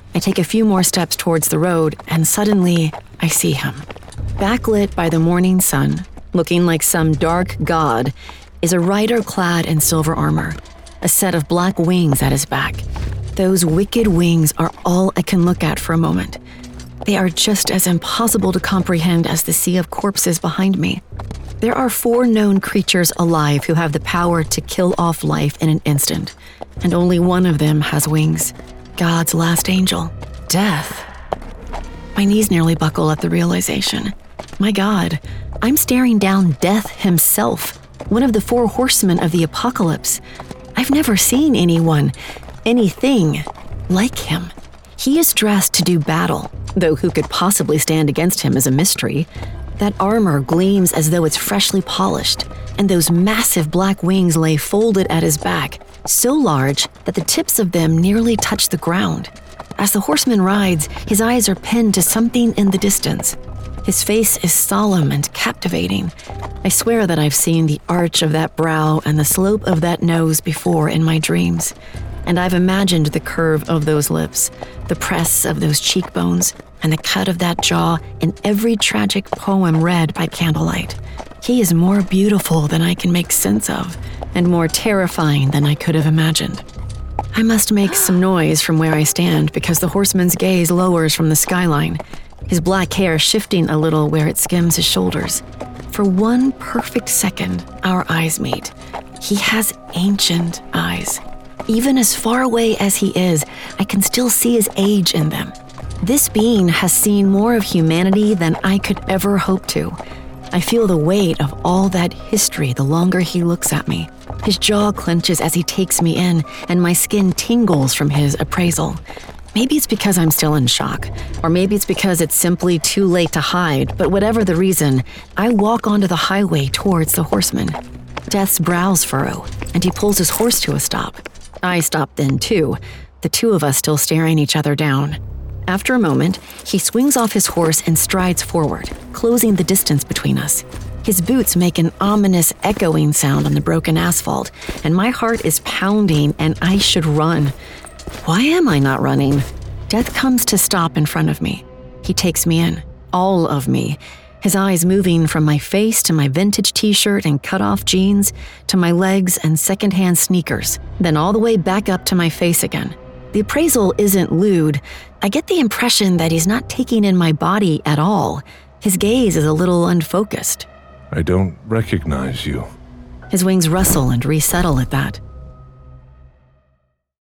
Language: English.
I take a few more steps towards the road, and suddenly I see him. Backlit by the morning sun, looking like some dark god, is a rider clad in silver armor, a set of black wings at his back. Those wicked wings are all I can look at for a moment. They are just as impossible to comprehend as the sea of corpses behind me. There are 4 known creatures alive who have the power to kill off life in an instant, and only one of them has wings. God's last angel, Death. My knees nearly buckle at the realization. My God, I'm staring down Death himself, one of the 4 horsemen of the apocalypse. I've never seen anything like him. He is dressed to do battle, though who could possibly stand against him is a mystery. That armor gleams as though it's freshly polished, and those massive black wings lay folded at his back, so large that the tips of them nearly touch the ground. As the horseman rides, his eyes are pinned to something in the distance. His face is solemn and captivating. I swear that I've seen the arch of that brow and the slope of that nose before in my dreams, and I've imagined the curve of those lips, the press of those cheekbones, and the cut of that jaw in every tragic poem read by candlelight. He is more beautiful than I can make sense of, and more terrifying than I could have imagined. I must make some noise from where I stand because the horseman's gaze lowers from the skyline, his black hair shifting a little where it skims his shoulders. For one perfect second, our eyes meet. He has ancient eyes. Even as far away as he is, I can still see his age in them. This being has seen more of humanity than I could ever hope to. I feel the weight of all that history the longer he looks at me. His jaw clenches as he takes me in, and my skin tingles from his appraisal. Maybe it's because I'm still in shock, or maybe it's because it's simply too late to hide, but whatever the reason, I walk onto the highway towards the horseman. Death's brows furrow, and he pulls his horse to a stop. I stop then too, the 2 of us still staring each other down. After a moment, he swings off his horse and strides forward, closing the distance between us. His boots make an ominous echoing sound on the broken asphalt, and my heart is pounding and I should run. Why am I not running? Death comes to stop in front of me. He takes me in, all of me, his eyes moving from my face to my vintage t-shirt and cut-off jeans, to my legs and secondhand sneakers, then all the way back up to my face again. The appraisal isn't lewd. I get the impression that he's not taking in my body at all. His gaze is a little unfocused. I don't recognize you. His wings rustle and resettle at that.